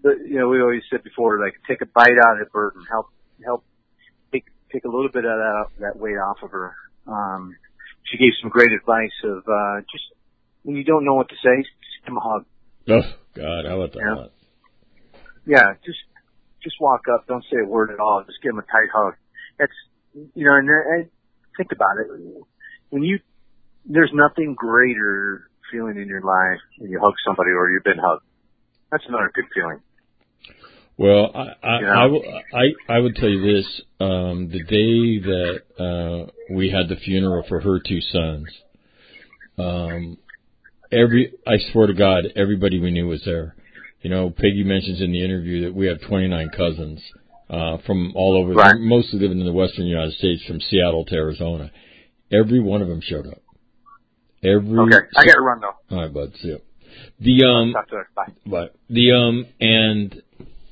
the, you know, we always said before, like, take a bite out of the burden, help, help take, take a little bit of that, that weight off of her. Um, she gave some great advice of, uh, just, when you don't know what to say, just give them a hug. Oh, God, how about that? You know? Yeah, just, just walk up, don't say a word at all, just give them a tight hug. That's, you know, and, and think about it. When you, there's nothing greater feeling in your life when you hug somebody or you've been hugged. That's another good feeling. Well, I I, you know? I, w- I, I would tell you this. Um, the day that uh, we had the funeral for her two sons, um, every I swear to God, everybody we knew was there. You know, Peggy mentions in the interview that we have twenty-nine cousins uh, from all over, right. mostly living in the western United States, from Seattle to Arizona. Every one of them showed up. Every okay, I got to run though. All right, bud. See you. The um, talk to her. Bye. But the um, and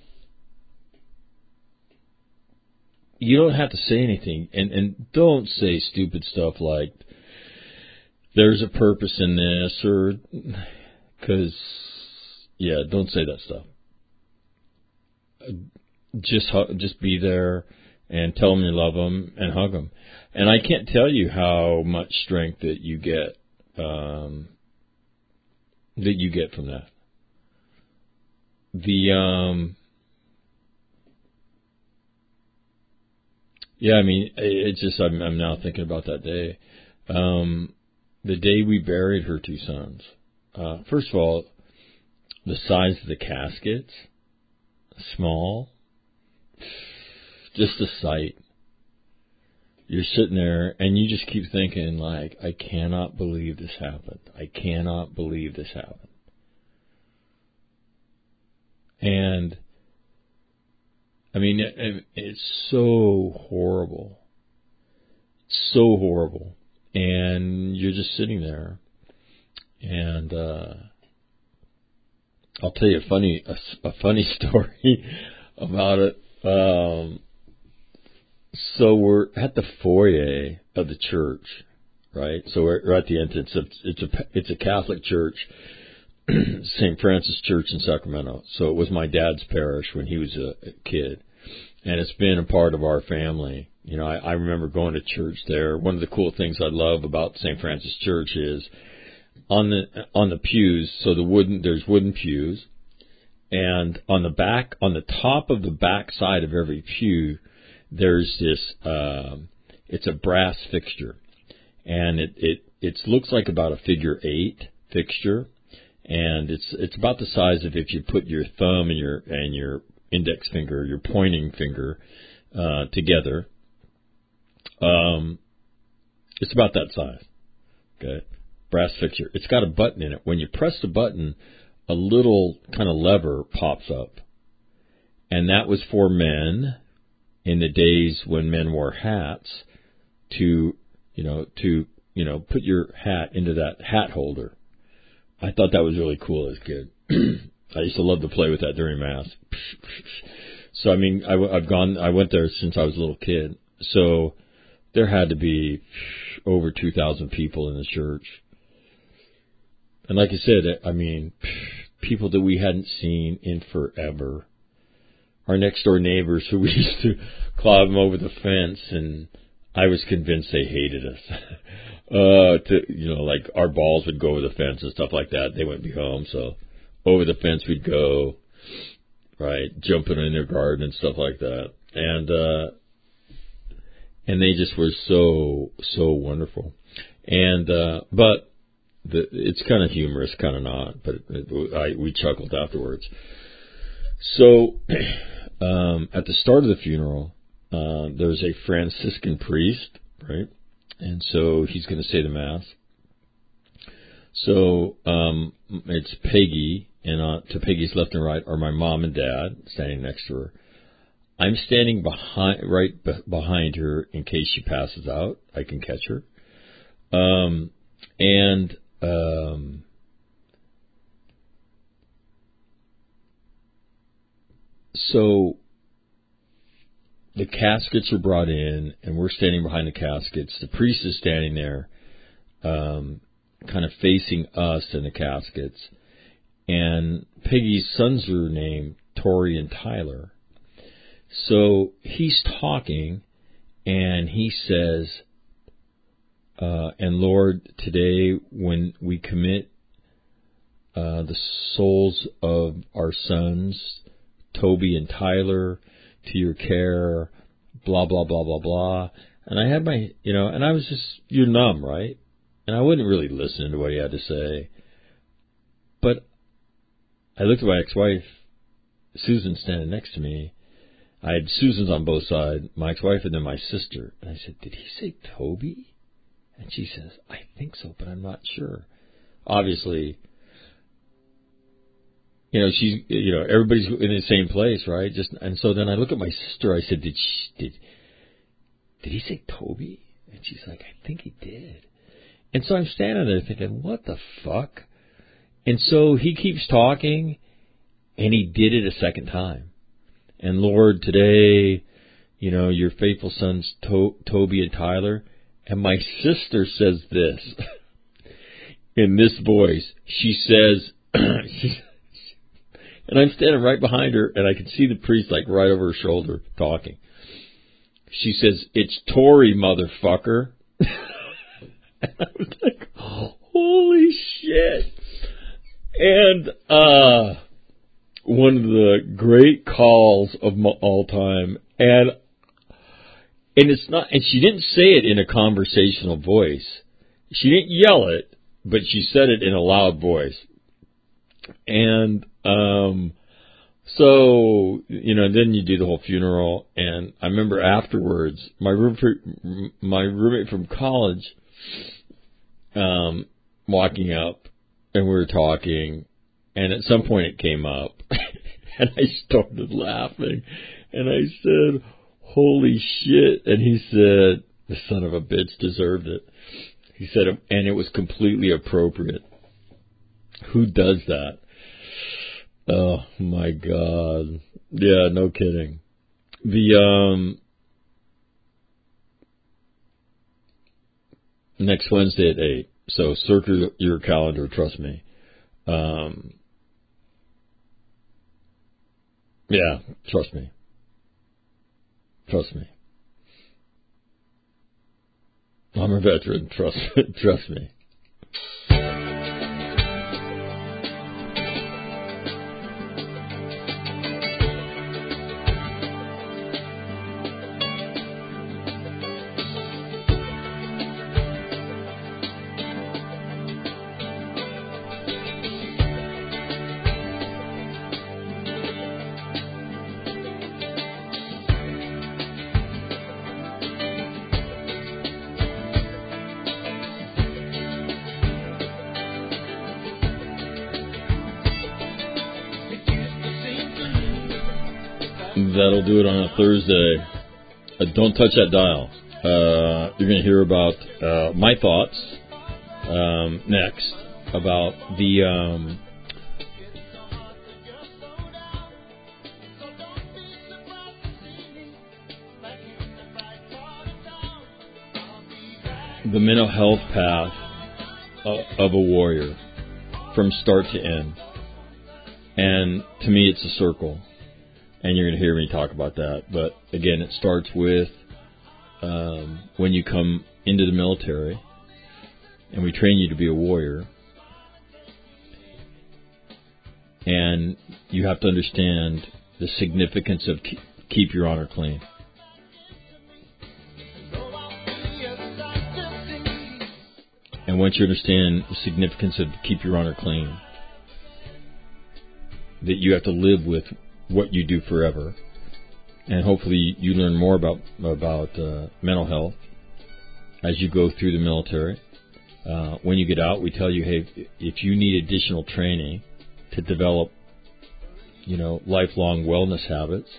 you don't have to say anything, and and don't say stupid stuff like there's a purpose in this, or because yeah, don't say that stuff. Just just be there and tell them you love them and hug them. And I can't tell you how much strength that you get. Um, that you get from that. The, um, yeah, I mean, it's just, I'm, I'm now thinking about that day. Um, the day we buried her two sons. Uh, first of all, the size of the caskets, small, just a sight. You're sitting there and you just keep thinking, like, I cannot believe this happened. I cannot believe this happened. And, I mean, it, it's so horrible. So horrible. And you're just sitting there. And, uh, I'll tell you a funny, a, a funny story about it. Um, So we're at the foyer of the church, right? So we're, we're at the entrance. Of, it's a it's a Catholic church, Saint Francis Church in Sacramento. So it was my dad's parish when he was a, a kid, and it's been a part of our family. You know, I, I remember going to church there. One of the cool things I love about Saint Francis Church is on the on the pews. So the wooden there's wooden pews, and on the back on the top of the back side of every pew, there's this, um, it's a brass fixture, and it, it, it looks like about a figure eight fixture, and it's, it's about the size of if you put your thumb and your, and your index finger, your pointing finger, uh, together. Um, it's about that size. Okay. Brass fixture. It's got a button in it. When you press the button, a little kind of lever pops up, and that was for men. In the days when men wore hats, to, you know, to, you know, put your hat into that hat holder. I thought that was really cool as a kid. I used to love to play with that during Mass. So, I mean, I, I've gone, I went there since I was a little kid. So there had to be over two thousand people in the church. And like I said, I mean, people that we hadn't seen in forever. Our next door neighbors who we used to climb them over the fence, and I was convinced they hated us. uh, to, you know, like our balls would go over the fence and stuff like that. They wouldn't be home, so over the fence we'd go, right, jumping in their garden and stuff like that. And, uh, and they just were so, so wonderful. And, uh, but the, it's kind of humorous, kind of not, but it, I, we chuckled afterwards. So, um, at the start of the funeral, uh, there's a Franciscan priest, right? And so he's going to say the Mass. So, um, it's Peggy, and uh, to Peggy's left and right are my mom and dad standing next to her. I'm standing behind, right be- behind her in case she passes out. I can catch her. Um, and, um, So the caskets are brought in, and we're standing behind the caskets. The priest is standing there, um, kind of facing us in the caskets. And Peggy's sons are named Tori and Tyler. So he's talking, and he says, uh, and Lord, today when we commit uh, the souls of our sons, Toby and Tyler, to your care, blah, blah, blah, blah, blah. And I had my, you know, and I was just, you're numb, right? And I wouldn't really listen to what he had to say. But I looked at my ex-wife, Susan, standing next to me. I had Susan's on both sides, my ex-wife and then my sister. And I said, did he say Toby? And she says, I think so, but I'm not sure. Obviously, you know, she's, you know, everybody's in the same place, right? Just, and so then I look at my sister. I said, did she, did, did he say Toby? And she's like, I think he did. And so I'm standing there thinking, what the fuck? And so he keeps talking, and he did it a second time. And Lord, today, you know, your faithful sons, to- Toby and Tyler. And my sister says this in this voice. She says, she's, and I'm standing right behind her, and I can see the priest like right over her shoulder talking. She says, it's Tori, motherfucker. And I was like, holy shit. And uh, one of the great calls of my, all time. And and it's not, and she didn't say it in a conversational voice. She didn't yell it, but she said it in a loud voice. And um, so, you know, then you do the whole funeral. And I remember afterwards, my roommate, my roommate from college, um, walking up, and we were talking, and at some point it came up, and I started laughing, and I said, holy shit, and he said, the son of a bitch deserved it. He said, and it was completely appropriate. Who does that? Oh, my God. Yeah, no kidding. The, um, next Wednesday at eight. So circle your calendar, trust me. Um, yeah, trust me. Trust me. I'm a veteran, trust trust me. That'll do it on a Thursday. Uh, don't touch that dial. Uh, you're going to hear about uh, my thoughts um, next about the um, the mental health path of, of a warrior from start to end. And to me, it's a circle. And you're going to hear me talk about that. But again, it starts with um, when you come into the military and we train you to be a warrior. And you have to understand the significance of keep, keep your honor clean. And once you understand the significance of keep your honor clean, that you have to live with what you do forever, and hopefully you learn more about about uh, mental health as you go through the military. Uh, when you get out, we tell you, hey, if you need additional training to develop, you know, lifelong wellness habits,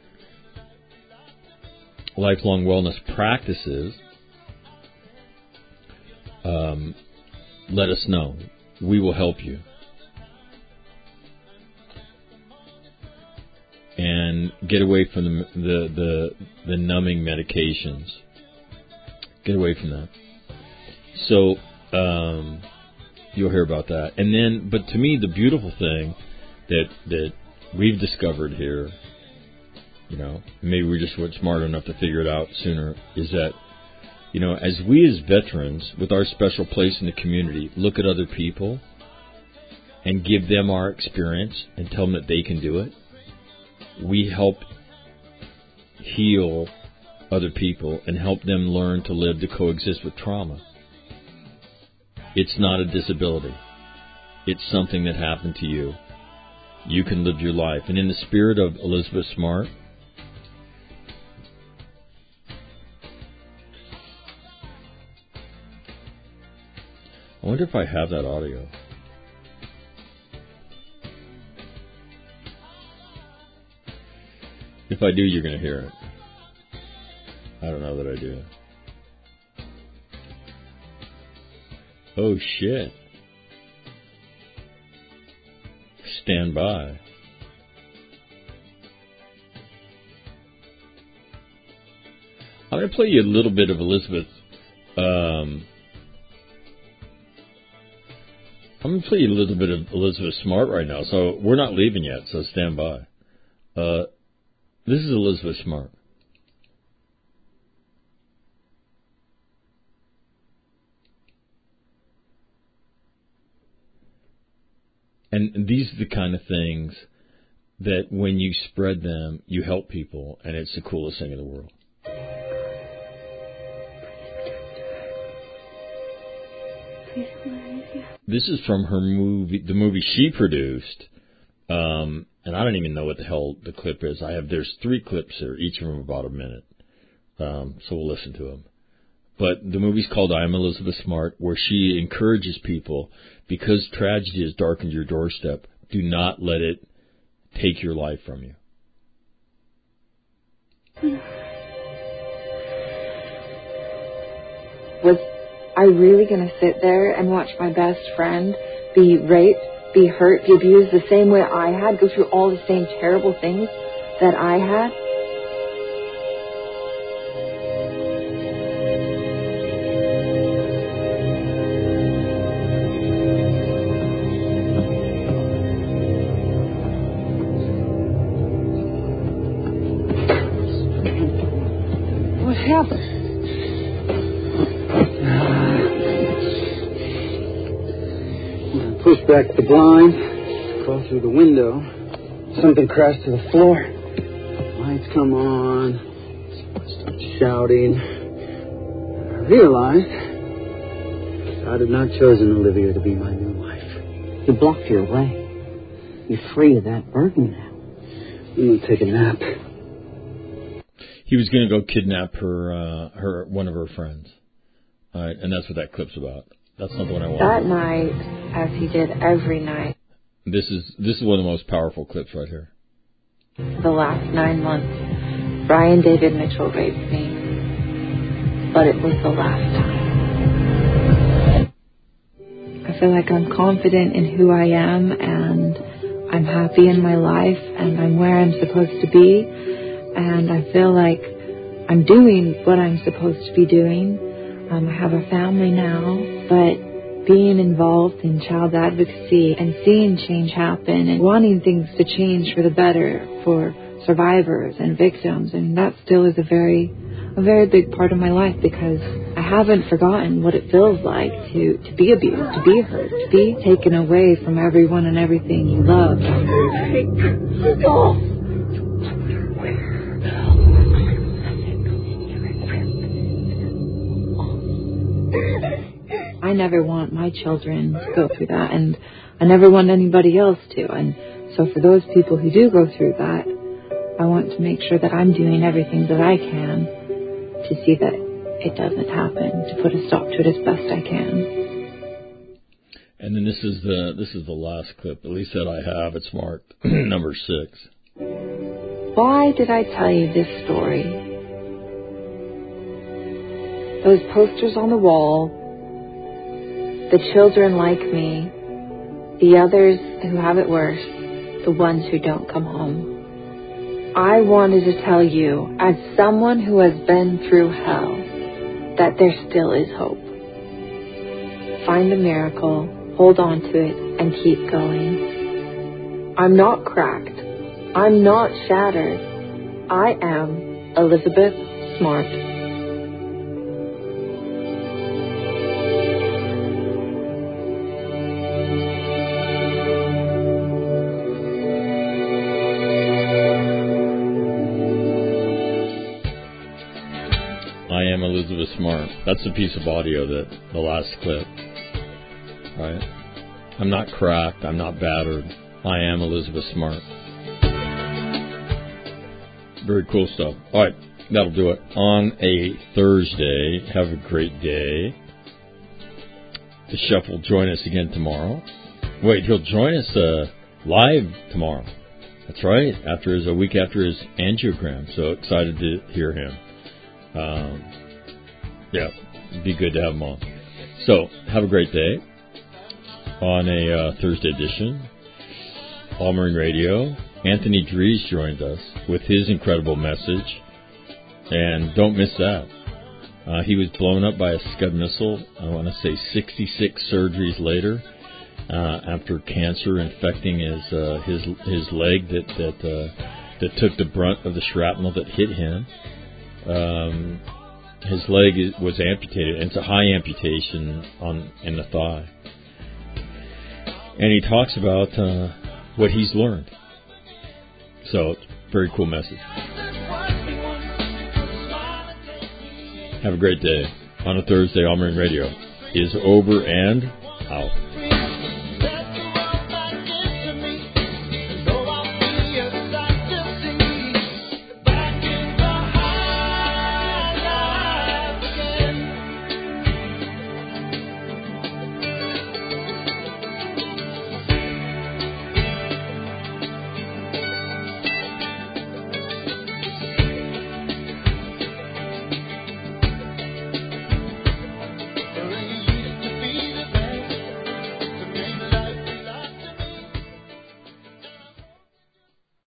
lifelong wellness practices, um, let us know. We will help you. And get away from the, the the the numbing medications. Get away from that. So um, you'll hear about that. And then, but to me, the beautiful thing that that we've discovered here, you know, maybe we just weren't smart enough to figure it out sooner, is that, you know, as we as veterans, with our special place in the community, look at other people and give them our experience and tell them that they can do it, we help heal other people and help them learn to live to coexist with trauma. It's not a disability. It's something that happened to you. You can live your life. And in the spirit of Elizabeth Smart, I wonder if I have that audio. If I do, you're going to hear it. I don't know that I do. Oh, shit. Stand by. I'm going to play you a little bit of Elizabeth. Um, I'm going to play you a little bit of Elizabeth Smart right now. So we're not leaving yet, so stand by. Uh, this is Elizabeth Smart. And these are the kind of things that when you spread them, you help people, and it's the coolest thing in the world. This is from her movie, the movie she produced, um, and I don't even know what the hell the clip is. I have there's three clips here, each of them about a minute, um, so we'll listen to them. But the movie's called I Am Elizabeth Smart, where she encourages people, because tragedy has darkened your doorstep, do not let it take your life from you. Was I really going to sit there and watch my best friend be raped, be hurt, be abused the same way I had, go through all the same terrible things that I had? Push back the blind, crawl through the window. Something crashed to the floor. Lights come on. Start shouting. I realized God had not chosen Olivia to be my new wife. You blocked your way. You're free of that burden now. I'm going to take a nap. He was going to go kidnap her, uh, her one of her friends. All right, and that's what that clip's about. That's not the one I want. That night, as he did every night. This is this is one of the most powerful clips right here. The last nine months, Brian David Mitchell raped me. But it was the last time. I feel like I'm confident in who I am, and I'm happy in my life, and I'm where I'm supposed to be, and I feel like I'm doing what I'm supposed to be doing. Um, I have a family now, but being involved in child advocacy and seeing change happen and wanting things to change for the better for survivors and victims, and that still is a very, a very big part of my life, because I haven't forgotten what it feels like to, to be abused, to be hurt, to be taken away from everyone and everything you love. Oh. I never want my children to go through that, and I never want anybody else to. And so for those people who do go through that, I want to make sure that I'm doing everything that I can to see that it doesn't happen, to put a stop to it as best I can. And then this is the this is the last clip, at least that I have. It's marked number six. Why did I tell you this story? Those posters on the wall, the children like me, the others who have it worse, the ones who don't come home. I wanted to tell you, as someone who has been through hell, that there still is hope. Find the miracle, hold on to it, and keep going. I'm not cracked. I'm not shattered. I am Elizabeth Smart. I am Elizabeth Smart. That's the piece of audio that the last clip. Right? I'm not cracked. I'm not battered. I am Elizabeth Smart. Very cool stuff. All right, that'll do it on a Thursday. Have a great day. The chef will join us again tomorrow. Wait, he'll join us uh, live tomorrow. That's right. After his a week after his angiogram. So excited to hear him. Um, yeah, it'd be good to have him on. So have a great day on a uh, Thursday edition. All Marine Radio. Anthony Dries joined us with his incredible message, and don't miss that. Uh, he was blown up by a Scud missile, I want to say sixty-six surgeries later, uh, after cancer infecting his uh, his his leg that that uh, that took the brunt of the shrapnel that hit him. Um, his leg was amputated, and it's a high amputation on in the thigh. And he talks about uh, what he's learned. So, very cool message. Have a great day. On a Thursday, All Marine Radio is over and out.